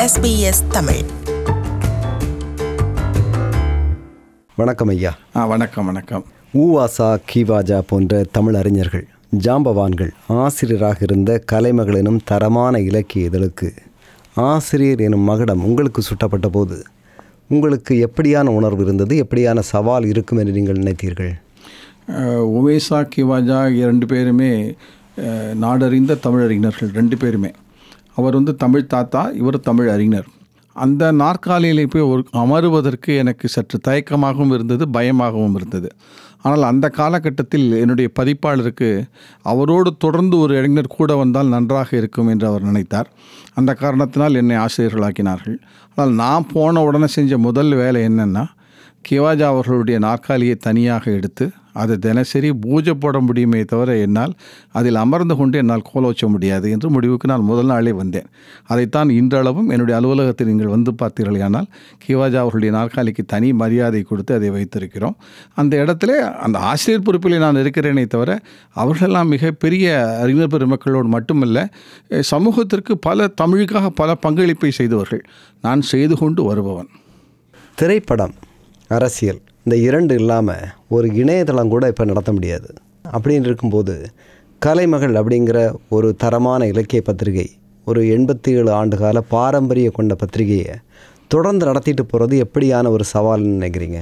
SBS Tamil. வணக்கம் ஐயா. வணக்கம். ஊவாசா கீவாஜா போன்ற தமிழ் அறிஞர்கள், ஜாம்பவான்கள் ஆசிரியராக இருந்த கலைமகள் எனும் தரமான இலக்கிய இதழுக்கு ஆசிரியர் எனும் மகுடம் உங்களுக்கு சுட்டப்பட்ட போது உங்களுக்கு எப்படியான உணர்வு இருந்தது, எப்படியான சவால் இருக்கும் என்று நீங்கள் நினைத்தீர்கள்? ஊவேசா கீவாஜா 2 பேருமே நாடறிந்த தமிழறிஞர்கள். 2 பேருமே. அவர் தமிழ் தாத்தா, இவர் தமிழ் அறிஞர். அந்த நாற்காலியில் போய் அமருவதற்கு எனக்கு சற்று தயக்கமாகவும் இருந்தது, பயமாகவும் இருந்தது. ஆனால் அந்த காலகட்டத்தில் என்னுடைய பதிப்பாளருக்கு அவரோடு தொடர்ந்து ஒரு இளைஞர் கூட வந்தால் நன்றாக இருக்கும் என்று அவர் நினைத்தார். அந்த காரணத்தினால் என்னை ஆசிரியர்களாக்கினார்கள். ஆனால் நான் போன உடனே செஞ்ச முதல் வேலை என்னென்னா, கீவாஜா அவர்களுடைய நாற்காலியை தனியாக எடுத்து அதை தினசரி பூஜை போட முடியுமே தவிர என்னால் அதில் அமர்ந்து கொண்டு என்னால் கோலோச்ச முடியாது என்று முடிவுக்கு நான் முதல் நாளே வந்தேன். அதைத்தான் இன்றளவும் என்னுடைய அலுவலகத்தில் நீங்கள் வந்து பார்த்தீர்களானால் கீவாஜா அவர்களுடைய நாற்காலிக்கு தனி மரியாதை கொடுத்து அதை வைத்திருக்கிறோம். அந்த இடத்துல அந்த ஆசிரியர் பொறுப்பில் நான் இருக்கிறேனே தவிர அவர்களெல்லாம் மிகப்பெரிய அறிஞர் பெருமக்களோடு மட்டுமல்ல, சமூகத்திற்கு தமிழுக்காக பல பங்களிப்பை செய்தவர்கள். நான் செய்து கொண்டு வருபவன். திரைப்படம், அரசியல், இந்த 2 இல்லாமல் ஒரு இணையதளம் கூட இப்போ நடத்த முடியாது. அப்படின்னு இருக்கும்போது கலைமகள் அப்படிங்கிற ஒரு தரமான இலக்கிய பத்திரிகை, ஒரு 87 ஆண்டுகால பாரம்பரிய கொண்ட பத்திரிகையை தொடர்ந்து நடத்திட்டு போகிறது எப்படியான ஒரு சவால்னு நினைக்கிறீங்க?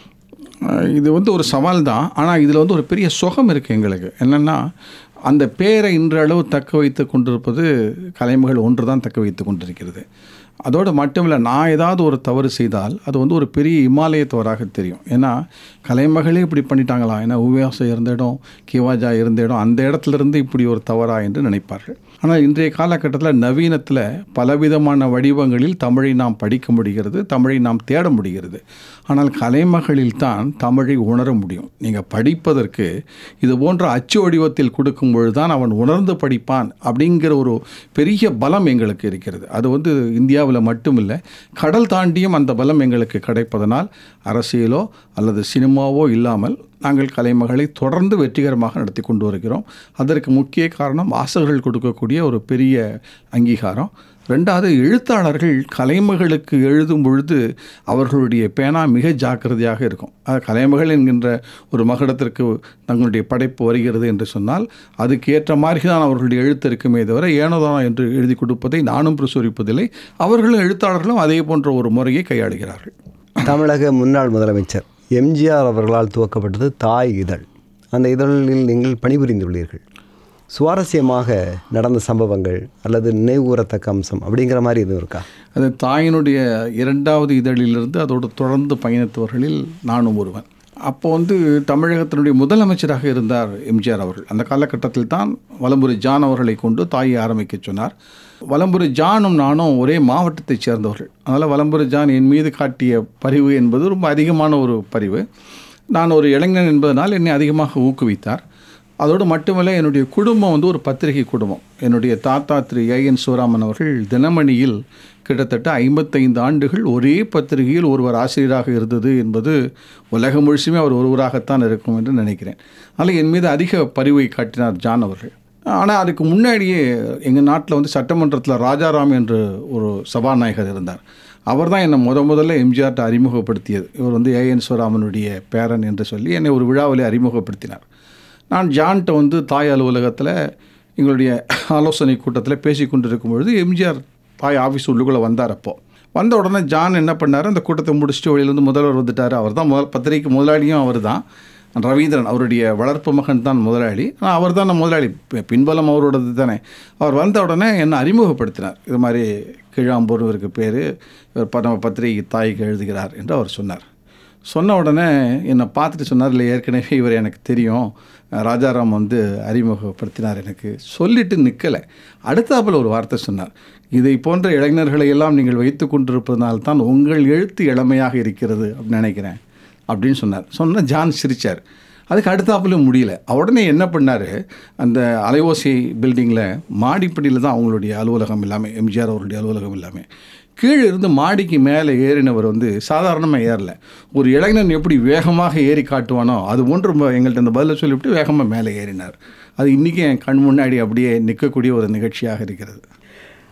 இது ஒரு சவால் தான். ஆனால் இதில் ஒரு பெரிய சுகம் இருக்குது எங்களுக்கு. என்னென்னா, அந்த பேரை இன்றளவு தக்க வைத்து கொண்டிருப்பது கலைமகள் ஒன்று தான் தக்க வைத்து கொண்டிருக்கிறது. அதோடு மட்டுமில்லை, நான் ஏதாவது ஒரு தவறு செய்தால் அது ஒரு பெரிய இமாலய தவறாக தெரியும். ஏன்னா கலைமகளே இப்படி பண்ணிட்டாங்களா, ஏன்னா ஊவேசா இருந்த இடம், கீவாஜா இருந்த இடம், அந்த இடத்துலேருந்து இப்படி ஒரு தவறா என்று நினைப்பார்கள். ஆனால் இன்றைய காலகட்டத்தில் நவீனத்தில் பலவிதமான வடிவங்களில் தமிழை நாம் படிக்க முடிகிறது, தமிழை நாம் தேட முடிகிறது. ஆனால் கலைமகளில் தான் தமிழை உணர முடியும். நீங்கள் படிப்பதற்கு இது போன்ற அச்சு வடிவத்தில் கொடுக்கும் பொழுது தான் அவன் உணர்ந்து படிப்பான் அப்படிங்கிற ஒரு பெரிய பலம் எங்களுக்கு இருக்கிறது. அது இந்தியாவில் மட்டுமில்லை, கடல் தாண்டியும் அந்த பலம் எங்களுக்கு கிடைப்பதனால் அரசியலோ அல்லது சினிமாவோ இல்லாமல் நாங்கள் கலைமகளை தொடர்ந்து வெற்றிகரமாக நடத்தி கொண்டு வருகிறோம். அதற்கு முக்கிய காரணம் வாசகர்கள் கொடுக்கக்கூடிய ஒரு பெரிய அங்கீகாரம். 2வது, எழுத்தாளர்கள் கலைமகளுக்கு எழுதும் பொழுது அவர்களுடைய பேனா மிக ஜாக்கிரதையாக இருக்கும். கலைமகள் என்கின்ற ஒரு மகுடத்திற்கு தங்களுடைய படைப்பு வருகிறது என்று சொன்னால் அதுக்கு ஏற்ற மாதிரி தான் அவர்களுடைய எழுத்து இருக்குமே தவிர ஏனோதானோ என்று எழுதி கொடுப்பதை நானும் பிரசுரிப்பதில்லை. அவர்களும் எழுத்தாளர்களும் அதே போன்ற ஒரு முறையை கையாளுகிறார்கள். தமிழக முன்னாள் முதலமைச்சர் எம்ஜிஆர் அவர்களால் துவக்கப்பட்டது தாய் இதழ். அந்த இதழில் நீங்கள் பணிபுரிந்துள்ளீர்கள். சுவாரஸ்யமாக நடந்த சம்பவங்கள் அல்லது நினைவுகூரத்தக்க அம்சம் அப்படிங்கிற மாதிரி எதுவும் இருக்கா? அது தாயினுடைய 2வது இதழிலிருந்து அதோடு தொடர்ந்து பயணித்தவர்களில் நானும் ஒருவன். அப்போ தமிழகத்தினுடைய முதலமைச்சராக இருந்தார் எம்ஜிஆர் அவர்கள். அந்த காலகட்டத்தில் தான் வலம்புரி ஜான் அவர்களை கொண்டு தாயை ஆரம்பிக்க சொன்னார். வலம்புரி ஜானும் நானும் ஒரே மாவட்டத்தைச் சேர்ந்தவர்கள். அதனால் வலம்புரி ஜான் என் மீது காட்டிய பரிவு என்பது ரொம்ப அதிகமான ஒரு பரிவு. நான் ஒரு இளைஞன் என்பதனால் என்னை அதிகமாக ஊக்குவித்தார். அதோடு மட்டுமல்ல, என்னுடைய குடும்பம் ஒரு பத்திரிகை குடும்பம். என்னுடைய தாத்தா திரு ஏஎன் சிவராமன் அவர்கள் தினமணியில் கிட்டத்தட்ட 55 ஆண்டுகள் ஒரே பத்திரிகையில் ஒருவர் ஆசிரியராக இருந்தது என்பது உலகம் முழுசுமே அவர் ஒருவராகத்தான் இருக்கும் என்று நினைக்கிறேன். அதனால் என் மீது அதிக பரிவை காட்டினார் ஜான் அவர்கள். ஆனால் அதுக்கு முன்னாடியே எங்கள் நாட்டில் சட்டமன்றத்தில் ராஜாராம் என்று ஒரு சபாநாயகர் இருந்தார். அவர் தான் என்னை முதல்ல எம்ஜிஆர்ட்ட அறிமுகப்படுத்தியது. இவர் ஏஎன் சிவராமனுடைய பேரன் என்று சொல்லி என்னை ஒரு விழாவிலே அறிமுகப்படுத்தினார். நான் ஜான்கிட்ட தாய் அலுவலகத்தில் எங்களுடைய ஆலோசனை கூட்டத்தில் பேசி கொண்டு இருக்கும் பொழுது எம்ஜிஆர் தாய் ஆஃபீஸ் உள்ளுக்குள்ளே வந்தார். அப்போது வந்த உடனே ஜான் என்ன பண்ணார், அந்த கூட்டத்தை முடிச்சுட்டு வெளியிலேருந்து முதல்வர் வந்துட்டார். அவர் தான் பத்திரிகை முதலாளியும் அவர் தான். ரவீந்திரன் அவருடைய வளர்ப்பு மகன் தான் முதலாளி. ஆனால் அவர் தான் முதலாளி, பின்பலம் அவரோடது தானே. அவர் வந்த உடனே என்னை அறிமுகப்படுத்தினார். இது மாதிரி கீழாம்பூர் இவருக்கு பேர், இவர் நம்ம பத்திரிகை தாய்க்கு எழுதுகிறார் என்று அவர் சொன்னார். சொன்ன உடனே என்னை பார்த்துட்டு சொன்னார், இல்லை ஏற்கனவே இவர் எனக்கு தெரியும், ராஜாராம் அறிமுகப்படுத்தினார் எனக்கு. சொல்லிட்டு நிற்கலை, அடுத்தாப்பில் ஒரு வார்த்தை சொன்னார், இதை போன்ற இளைஞர்களை எல்லாம் நீங்கள் வைத்து கொண்டிருப்பதனால்தான் உங்கள் எழுத்து இளமையாக இருக்கிறது அப்படின்னு நினைக்கிறேன் அப்படின்னு சொன்னார். சொன்னால் ஜான் சிரித்தார். அதுக்கு அடுத்தாப்பில் முடியல. உடனே என்ன பண்ணார், அந்த அலைவோசி பில்டிங்கில் மாடிப்படியில் தான் அவங்களுடைய அலுவலகம் எல்லாமே, எம்ஜிஆர் அவருடைய அலுவலகம் எல்லாமே. கீழே இருந்து மாடிக்கு மேலே ஏறினவர் சாதாரணமாக ஏறலை. ஒரு இளைஞன் எப்படி வேகமாக ஏறி காட்டுவானோ அது ஒன்று எங்கள்கிட்ட அந்த பதிலை சொல்லிவிட்டு வேகமாக மேலே ஏறினார். அது இன்றைக்கி என் கண் முன்னாடி அப்படியே நிற்கக்கூடிய ஒரு நிகழ்ச்சியாக இருக்கிறது.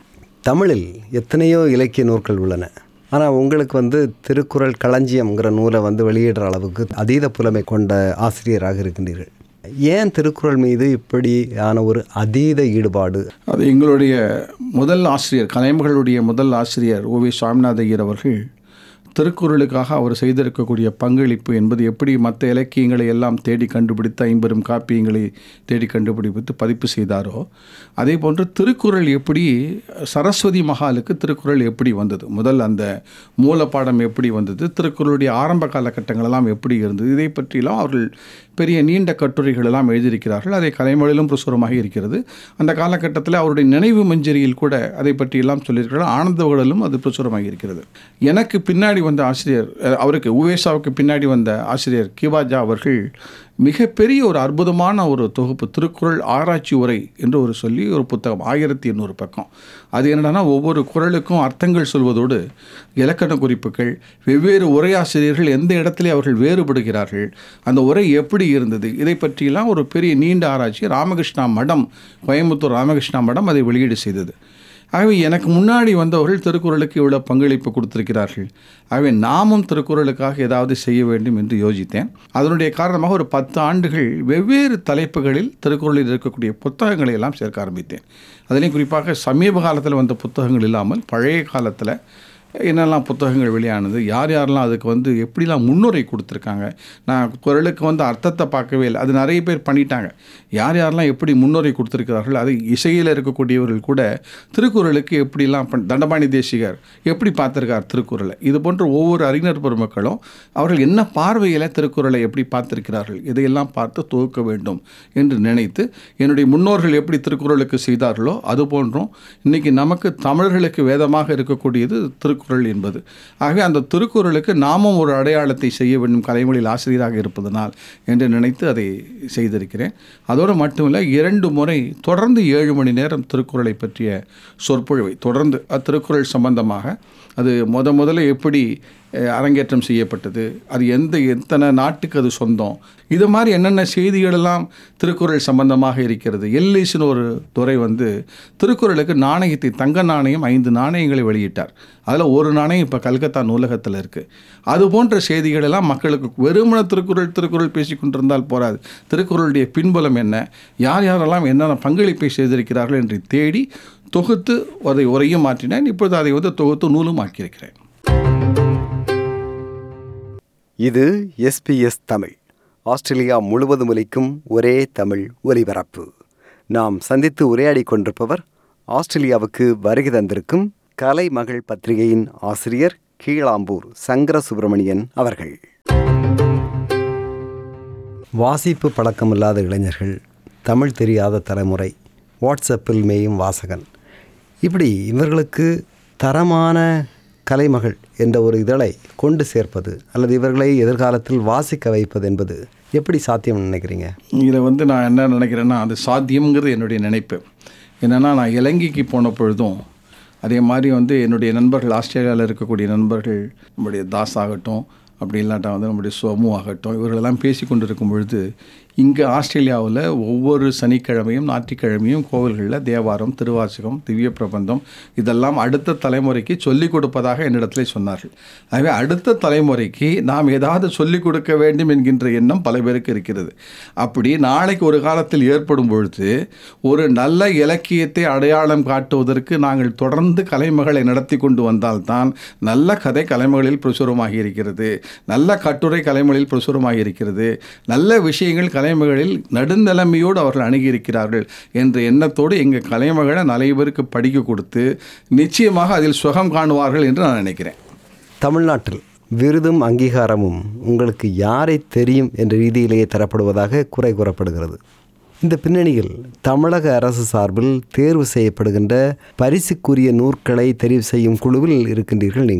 தமிழில் எத்தனையோ இலக்கிய நூல்கள் உள்ளன. ஆனால் உங்களுக்கு வந்து திருக்குறள் களஞ்சியம்ங்கிற நூலை வந்து வெளியிடுற அளவுக்கு அதீத புலமை கொண்ட ஆசிரியராக இருக்கின்றீர்கள். ஏன் திருக்குறள் மீது இப்படியான ஒரு அதீத ஈடுபாடு? அது எங்களுடைய முதல் ஆசிரியர், கலைமகளுடைய முதல் ஆசிரியர் ஓ.வி. சாமிநாத ஐயர் அவர்கள் திருக்குறளுக்காக அவர் செய்திருக்கக்கூடிய பங்களிப்பு என்பது எப்படி மற்ற இலக்கியங்களை எல்லாம் தேடி கண்டுபிடித்து 50 காப்பியங்களை தேடி கண்டுபிடித்து பதிப்பு செய்தாரோ, அதே போன்று திருக்குறள் எப்படி சரஸ்வதி மகாலுக்கு திருக்குறள் எப்படி வந்தது, முதல் அந்த மூலப்பாடம் எப்படி வந்தது, திருக்குறளுடைய ஆரம்ப காலகட்டங்களெல்லாம் எப்படி இருந்தது, இதை பற்றியெல்லாம் அவர்கள் பெரிய நீண்ட கட்டுரைகள் எல்லாம் எழுதியிருக்கிறார்கள். அதை கலைமொழியிலும் பிரசுரமாக இருக்கிறது. அந்த காலகட்டத்தில் அவருடைய நினைவு மஞ்சரியில் கூட அதை பற்றியெல்லாம் சொல்லியிருக்கிறார். ஆனந்தவர்களிலும் அது பிரசுரமாக இருக்கிறது. எனக்கு பின்னாடி வந்த ஆசிரியர், அவருக்கு உவேசாவுக்கு பின்னாடி வந்த ஆசிரியர் கிவாஜா அவர்கள் மிகப்பெரிய ஒரு அற்புதமான ஒரு தொகுப்பு திருக்குறள் ஆராய்ச்சி உரை என்று ஒரு புத்தகம் 1800 பக்கம். அது என்னன்னா ஒவ்வொரு குறளுக்கும் அர்த்தங்கள் சொல்வதோடு இலக்கண குறிப்புகள், வெவ்வேறு உரையாசிரியர்கள் எந்த இடத்துல அவர்கள் வேறுபடுகிறார்கள், அந்த உரை எப்படி இருந்தது, இதை பற்றியெல்லாம் ஒரு பெரிய நீண்ட ஆராய்ச்சி ராமகிருஷ்ணா மடம், கோயம்புத்தூர் ராமகிருஷ்ணா மடம் அதை வெளியீடு செய்தது. ஆகவே எனக்கு முன்னாடி வந்தவர்கள் திருக்குறளுக்கு இவ்வளோ பங்களிப்பு கொடுத்திருக்கிறார்கள். ஆகவே நாமும் திருக்குறளுக்காக ஏதாவது செய்ய வேண்டும் என்று யோசித்தேன். அதனுடைய காரணமாக ஒரு 10 ஆண்டுகள் வெவ்வேறு தலைப்புகளில் திருக்குறளில் இருக்கக்கூடிய புத்தகங்களை எல்லாம் சேர்க்க ஆரம்பித்தேன். அதிலையும் குறிப்பாக சமீப காலத்தில் வந்த புத்தகங்கள் இல்லாமல் பழைய காலத்தில் என்னெல்லாம் புத்தகங்கள் வெளியானது, யார் யாரெல்லாம் அதுக்கு வந்து எப்படிலாம் முன்னுரை கொடுத்துருக்காங்க. நான் குறளுக்கு வந்து அர்த்தத்தை பார்க்கவே இல்லை, அது நிறைய பேர் பண்ணிட்டாங்க. யார் யாரெல்லாம் எப்படி முன்னுரை கொடுத்துருக்கிறார்கள், அது இசையில் இருக்கக்கூடியவர்கள் கூட திருக்குறளுக்கு எப்படிலாம் தண்டபாணி தேசிகர் எப்படி பார்த்துருக்கார் திருக்குறளை, இது போன்ற ஒவ்வொரு அறிஞர் பெருமக்களும் அவர்கள் என்ன பார்வையில் திருக்குறளை எப்படி பார்த்துருக்கிறார்கள், இதையெல்லாம் பார்த்து தொகுக்க வேண்டும் என்று நினைத்து என்னுடைய முன்னோர்கள் எப்படி திருக்குறளுக்கு செய்தார்களோ அதுபோன்றும் இன்றைக்கி நமக்கு தமிழர்களுக்கு வேதமாக இருக்கக்கூடியது திருக்குறள் என்பது. ஆகவே அந்த திருக்குறளுக்கு நாமும் ஒரு அடையாளத்தை செய்ய வேண்டும் கலைமொழியில் ஆசிரியராக இருப்பதனால் என்று நினைத்து அதை செய்திருக்கிறேன். அதோடு மட்டுமில்லை, 2 முறை தொடர்ந்து 7 மணி நேரம் திருக்குறளை பற்றிய சொற்பொழிவை தொடர்ந்து திருக்குறள் சம்பந்தமாக, அது முதல்ல எப்படி அரங்கேற்றம் செய்யப்பட்டது, அது எத்தனை நாட்டுக்கு அது சொந்தம், இது மாதிரி என்னென்ன செய்திகளெல்லாம் திருக்குறள் சம்பந்தமாக இருக்கிறது. எல்லிஸ்னு ஒரு துறை வந்து திருக்குறளுக்கு நாணயத்தை, தங்க நாணயம் 5 நாணயங்களை வெளியிட்டார். அதில் ஒரு நாணயம் இப்போ கல்கத்தா நூலகத்தில் இருக்குது. அது போன்ற செய்திகளெல்லாம் மக்களுக்கு வெறுமன திருக்குறள் பேசி கொண்டிருந்தால் போராது, திருக்குறளுடைய பின்புலம் என்ன, யார் யாரெல்லாம் என்னென்ன பங்களிப்பை செய்திருக்கிறார்கள் என்று தேடி தொகுத்து அதை உரையும் மாற்றினேன். இப்பொழுது அதை வந்து தொகுத்து நூலும் ஆக்கியிருக்கிறேன். இது SBS தமிழ், ஆஸ்திரேலியா முழுவதும் ஒலிக்கும் ஒரே தமிழ் ஒலிபரப்பு. நாம் சந்தித்து உரையாடி கொண்டிருப்பவர் ஆஸ்திரேலியாவுக்கு வருகை தந்திருக்கும் கலைமகள் பத்திரிகையின் ஆசிரியர் கீழாம்பூர் சங்கர சுப்பிரமணியன் அவர்கள். வாசிப்பு பழக்கமில்லாத இளைஞர்கள், தமிழ் தெரியாத தலைமுறை, வாட்ஸ்அப்பில் மேயும் வாசகன், இப்படி இவர்களுக்கு தரமான கலைமகள் என்ற ஒரு இதழை கொண்டு சேர்ப்பது அல்லது இவர்களை எதிர்காலத்தில் வாசிக்க வைப்பது என்பது எப்படி சாத்தியம்னு நினைக்கிறீங்க? இதை வந்து நான் என்ன நினைக்கிறேன்னா, அது சாத்தியம்ங்கிறது என்னுடைய நினைப்பு. என்னென்னா, நான் இலங்கைக்கு போன பொழுதும் அதே மாதிரி வந்து என்னுடைய நண்பர்கள், ஆஸ்திரேலியாவில் இருக்கக்கூடிய நண்பர்கள், நம்முடைய தாஸ் ஆகட்டும், அப்படி இல்லாட்டா வந்து நம்முடைய சோமு ஆகட்டும், இவர்களெல்லாம் பேசி கொண்டு இருக்கும் பொழுது இங்கே ஆஸ்திரேலியாவில் ஒவ்வொரு சனிக்கிழமையும் ஞாயிற்றுக்கிழமையும் கோவில்களில் தேவாரம், திருவாசகம், திவ்ய பிரபந்தம் இதெல்லாம் அடுத்த தலைமுறைக்கு சொல்லிக் கொடுப்பதாக என்னிடத்தில் சொன்னார்கள். ஆகவே அடுத்த தலைமுறைக்கு நாம் ஏதாவது சொல்லிக் கொடுக்க வேண்டும் என்கின்ற எண்ணம் பல பேருக்கு இருக்கிறது. அப்படி நாளைக்கு ஒரு காலத்தில் ஏற்படும் பொழுது ஒரு நல்ல இலக்கியத்தை அடையாளம் காட்டுவதற்கு நாங்கள் தொடர்ந்து கலைமகளை நடத்தி கொண்டு வந்தால்தான் நல்ல கதை கலைமகளில் பிரசுரமாகி இருக்கிறது, நல்ல கட்டுரை கலைமகளில் பிரசுரமாகி இருக்கிறது, நல்ல விஷயங்கள் கலைமகளில் நடுநிலைமையோடு அவர்கள் அணுகியிருக்கிறார்கள் என்ற எண்ணத்தோடு எங்கள் கலைமகளை நிறைய பேருக்கு படிக்க கொடுத்து நிச்சயமாக அதில் சுகம் காணுவார்கள் என்று நான் நினைக்கிறேன். தமிழ்நாட்டில் விருதும் அங்கீகாரமும் உங்களுக்கு யாரை தெரியும் என்ற ரீதியிலேயே தரப்படுவதாக குறை கூறப்படுகிறது. இந்த பின்னணியில் தமிழக அரசு சார்பில் தேர்வு செய்யப்படுகின்ற பரிசுக்குரிய நூற்களை தெரிவு செய்யும் குழுவில் இருக்கின்றீர்கள் நீங்கள்.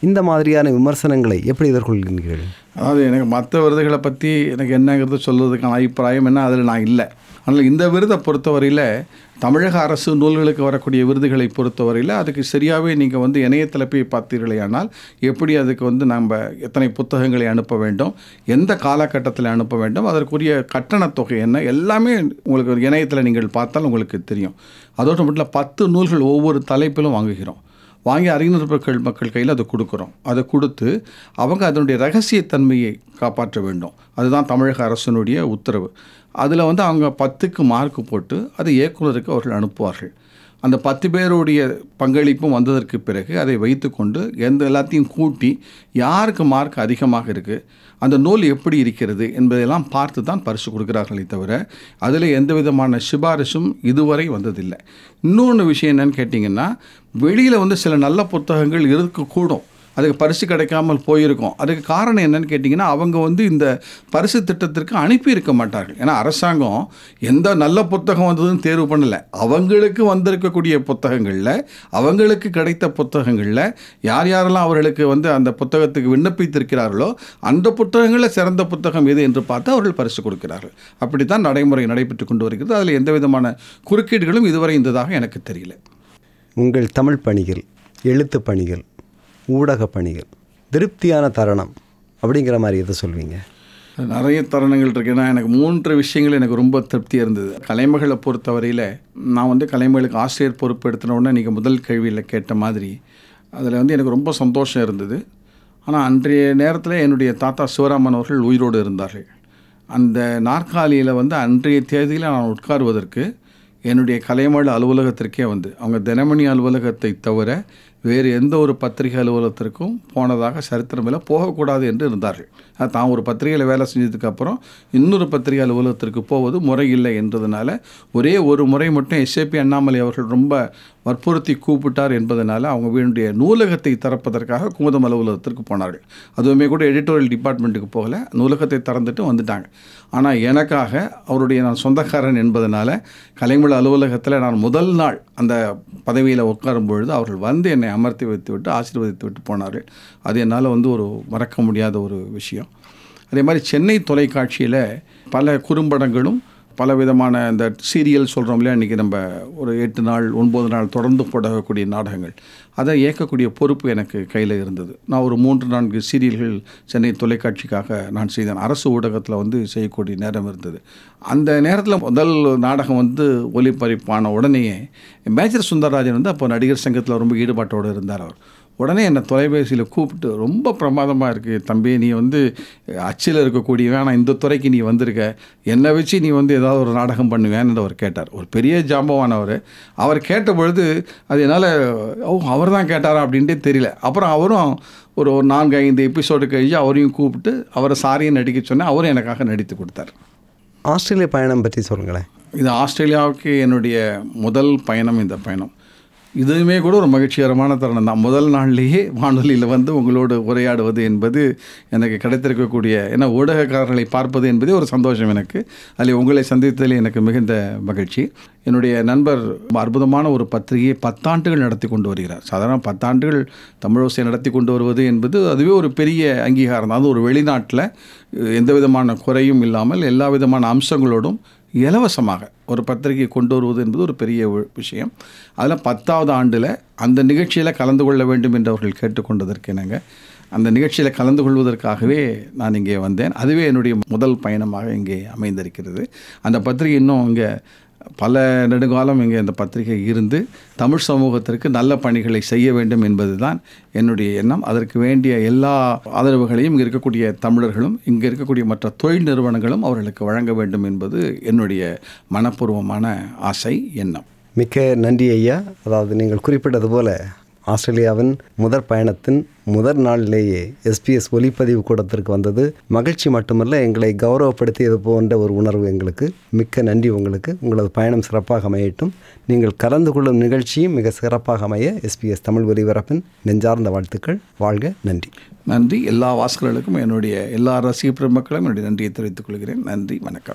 இந்த மாதிரியான விமர்சனங்களை எப்படி எதிர்கொள்கிறீர்கள்? அதாவது எனக்கு மற்ற விருதுகளை பற்றி எனக்கு என்னங்கிறது சொல்வதற்கான அபிப்பிராயம் என்ன, அதில் நான் இல்லை. ஆனால் இந்த விருதை பொறுத்தவரையில் தமிழக அரசு நூல்களுக்கு வரக்கூடிய விருதுகளை பொறுத்தவரையில் அதுக்கு சரியாகவே நீங்கள் வந்து இணையத்தில் போய் பார்த்தீர்களே ஆனால் எப்படி அதுக்கு வந்து நம்ம எத்தனை புத்தகங்களை அனுப்ப வேண்டும், எந்த காலகட்டத்தில் அனுப்ப வேண்டும், அதற்குரிய கட்டணத்தொகை என்ன, எல்லாமே உங்களுக்கு இணையத்தில் நீங்கள் பார்த்தால் உங்களுக்கு தெரியும். அதோடு மட்டும் 10 நூல்கள் ஒவ்வொரு தலைப்பிலும் வாங்குகிறோம். வாங்கி அறிஞர் மக்கள் கையில் அதை கொடுக்குறோம். அதை கொடுத்து அவங்க அதனுடைய ரகசியத்தன்மையை காப்பாற்ற வேண்டும். அதுதான் தமிழக அரசினுடைய உத்தரவு. அதில் வந்து அவங்க 10க்கு மார்க்கு போட்டு அதை இயக்குனருக்கு அவர்கள் அனுப்புவார்கள். அந்த 10 பேருடைய பங்களிப்பும் வந்ததற்கு பிறகு அதை வைத்துக்கொண்டு எல்லாத்தையும் கூட்டி யாருக்கு மார்க் அதிகமாக இருக்குது, அந்த நூல் எப்படி இருக்கிறது என்பதையெல்லாம் பார்த்து தான் பரிசு கொடுக்குறார்களே தவிர அதில் எந்த விதமான சிபாரிசும் இதுவரை வந்ததில்லை. இன்னொன்று விஷயம் என்னன்னு கேட்டிங்கன்னா, வெளியில் வந்து சில நல்ல புத்தகங்கள் இருக்கக்கூடும், அதுக்கு பரிசு கிடைக்காமல் போயிருக்கும். அதுக்கு காரணம் என்னன்னு கேட்டிங்கன்னா, அவங்க வந்து இந்த பரிசு திட்டத்திற்கு அனுப்பியிருக்க மாட்டார்கள். ஏன்னா அரசாங்கம் எந்த நல்ல புத்தகம் வந்ததுன்னு தேர்வு பண்ணலை. அவங்களுக்கு வந்திருக்கக்கூடிய புத்தகங்களில், அவங்களுக்கு கிடைத்த புத்தகங்களில் யார் யாரெல்லாம் அவர்களுக்கு வந்து அந்த புத்தகத்துக்கு விண்ணப்பித்திருக்கிறார்களோ அந்த புத்தகங்களில் சிறந்த புத்தகம் எது என்று பார்த்து அவர்கள் பரிசு கொடுக்கிறார்கள். அப்படி தான் நடைமுறை நடைபெற்று கொண்டு வருகிறது. அதில் எந்த விதமான குறுக்கீடுகளும் இதுவரை இருந்ததாக எனக்கு தெரியல. உங்கள் தமிழ் பணிகள், எழுத்து பணிகள், ஊடக பணிகள், திருப்தியான தருணம் அப்படிங்கிற மாதிரி எதை சொல்வீங்க? நிறைய தருணங்கள் இருக்குது. ஏன்னா எனக்கு 3 விஷயங்கள் எனக்கு ரொம்ப திருப்தியாக இருந்தது. கலைமகளை பொறுத்தவரையில் நான் வந்து கலைமகளுக்கு ஆசிரியர் பொறுப்பு எடுத்தின உடனே நீங்கள் முதல் கேள்வியில் கேட்ட மாதிரி அதில் வந்து எனக்கு ரொம்ப சந்தோஷம் இருந்தது. ஆனால் அன்றைய நேரத்தில் என்னுடைய தாத்தா சிவராமன் அவர்கள் உயிரோடு இருந்தார்கள். அந்த நாற்காலியில் வந்து அன்றைய தேதியில் நான் உட்காருவதற்கு என்னுடைய கலைமகள் அலுவலகத்திற்கே வந்து அவங்க தினமணி அலுவலகத்தை தவிர வேறு எந்த ஒரு பத்திரிகை அலுவலகத்திற்கும் போனதாக சரித்திரமில்லை, போகக்கூடாது என்று இருந்தார்கள். தான் ஒரு பத்திரிகையில் வேலை செஞ்சதுக்கப்புறம் இன்னொரு பத்திரிகை அலுவலகத்திற்கு போவது முறையில்லை என்றதுனால ஒரே ஒரு முறை மட்டும் எஸ்ஏபி அண்ணாமலை அவர்கள் ரொம்ப வற்புறுத்தி கூப்பிட்டார் என்பதனால அவங்க வீணுடைய நூலகத்தை திறப்பதற்காக குமுதம் அலுவலகத்திற்கு போனார்கள். அதுவுமே கூட எடிட்டோரியல் டிபார்ட்மெண்ட்டுக்கு போகலை, நூலகத்தை திறந்துட்டு வந்துட்டாங்க. ஆனால் எனக்காக அவருடைய நான் சொந்தக்காரன் என்பதனால கலைமகள் அலுவலகத்தில் நான் முதல் நாள் அந்த பதவியில் உட்காரும் பொழுது அவர்கள் வந்து என்னை அமர்த்தி வைத்து விட்டு ஆசீர்வதித்து விட்டு போனார்கள். அது என்னால் வந்து ஒரு மறக்க முடியாத ஒரு விஷயம். அதே மாதிரி சென்னை தொலைக்காட்சியில் பல குறும்படங்களும் பல விதமான இந்த சீரியல் சொல்கிறோம் இல்லையா, இன்றைக்கி நம்ம ஒரு 8 நாள் 9 நாள் தொடர்ந்து போடக்கூடிய நாடகங்கள், அதை இயக்கக்கூடிய பொறுப்பு எனக்கு கையில் இருந்தது. நான் ஒரு 3-4 சீரியல்கள் சென்னை தொலைக்காட்சிக்காக நான் செய்தேன். அரசு ஊடகத்தில் வந்து செய்யக்கூடிய நேரம் இருந்தது. அந்த நேரத்தில் முதல் நாடகம் வந்து ஒளிபரப்பான உடனேயே மேஜர் சுந்தரராஜன் வந்து அப்போ நடிகர் சங்கத்தில் ரொம்ப ஈடுபாட்டோடு இருந்தார். அவர் உடனே என்னை தொலைபேசியில் கூப்பிட்டு, ரொம்ப பிரமாதமாக இருக்குது தம்பி, நீ வந்து அச்சில் இருக்கக்கூடிய வேணாம், இந்த துறைக்கு நீ வந்திருக்க, என்னை வச்சு நீ வந்து ஏதாவது ஒரு நாடகம் பண்ணுவேன்னு அவர் கேட்டார். ஒரு பெரிய ஜாம்பவானவர். அவர் கேட்ட பொழுது அது என்னால் அவர் தான் கேட்டாரா அப்படின்ட்டே தெரியல. அப்புறம் அவரும் ஒரு 4-5 எபிசோடு கழிச்சு அவரையும் கூப்பிட்டு அவரை சாரியும் நடிக்க சொன்னேன். அவரும் எனக்காக நடித்து கொடுத்தார். ஆஸ்திரேலிய பயணம் பற்றி சொல்லுங்களேன். இது ஆஸ்திரேலியாவுக்கு என்னுடைய முதல் பயணம். இந்த பயணம் இதுவுமே கூட ஒரு மகிழ்ச்சிகரமான தருணம் தான். முதல் நாள்லேயே வானொலியில் வந்து உங்களோடு உரையாடுவது என்பது எனக்கு கிடைத்திருக்கக்கூடிய, ஏன்னா ஊடகக்காரர்களை பார்ப்பது என்பதே ஒரு சந்தோஷம் எனக்கு. அதில் உங்களை சந்தித்ததில் எனக்கு மிகுந்த மகிழ்ச்சி. என்னுடைய நண்பர் அற்புதமான ஒரு பத்திரிகையை 10 ஆண்டுகள் நடத்தி கொண்டு வருகிறார். சாதாரண 10 ஆண்டுகள் தமிழோசை நடத்தி கொண்டு வருவது என்பது அதுவே ஒரு பெரிய அங்கீகாரம் தான். அது ஒரு வெளிநாட்டில் எந்த விதமான குறையும் இல்லாமல் எல்லா விதமான அம்சங்களோடும் இலவசமாக ஒரு பத்திரிகை கொண்டு வருவது என்பது ஒரு பெரிய விஷயம். அதில் 10வது ஆண்டில் அந்த நிகழ்ச்சியில் கலந்து கொள்ள வேண்டும் என்று அவர்கள் கேட்டுக்கொண்டதற்கு நாங்கள் அந்த நிகழ்ச்சியில் கலந்து கொள்வதற்காகவே நான் இங்கே வந்தேன். அதுவே என்னுடைய முதல் பயணமாக இங்கே அமைந்திருக்கிறது. அந்த பத்திரிகை இன்னும் இங்கே பல நெடுங்காலம் இங்கே இந்த பத்திரிகை இருந்து தமிழ் சமூகத்திற்கு நல்ல பணிகளை செய்ய வேண்டும் என்பது தான் என்னுடைய எண்ணம். அதற்கு வேண்டிய எல்லா ஆதரவுகளையும் இங்கே இருக்கக்கூடிய தமிழர்களும் இங்கே இருக்கக்கூடிய மற்ற தொழில் நிறுவனங்களும் அவர்களுக்கு வழங்க வேண்டும் என்பது என்னுடைய மனப்பூர்வமான ஆசை, எண்ணம். மிக்க நன்றி ஐயா. அதாவது நீங்கள் குறிப்பிட்டது போல ஆஸ்திரேலியாவின் முதற் பயணத்தின் முதல் நாளிலேயே SBS ஒலிப்பதிவு கூடத்திற்கு வந்தது மகிழ்ச்சி மட்டுமல்ல, எங்களை கௌரவப்படுத்தியது போன்ற ஒரு உணர்வு எங்களுக்கு. மிக்க நன்றி உங்களுக்கு. உங்களது பயணம் சிறப்பாக அமையட்டும். நீங்கள் கலந்து கொள்ளும் நிகழ்ச்சியும் மிக சிறப்பாக அமைய SBS தமிழ் ஒலிபரப்பின் நெஞ்சார்ந்த வாழ்த்துக்கள். வாழ்க. நன்றி. நன்றி. எல்லா வாசகர்களுக்கும் என்னுடைய எல்லா ரசிக பெருமக்களும் என்னுடைய நன்றியை தெரிவித்துக் கொள்கிறேன். நன்றி, வணக்கம்.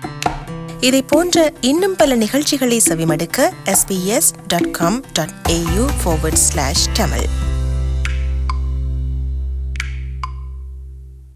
இதை போன்ற இன்னும் பல நிகழ்ச்சிகளை செவிமடுக்க sbs.com.au/tamil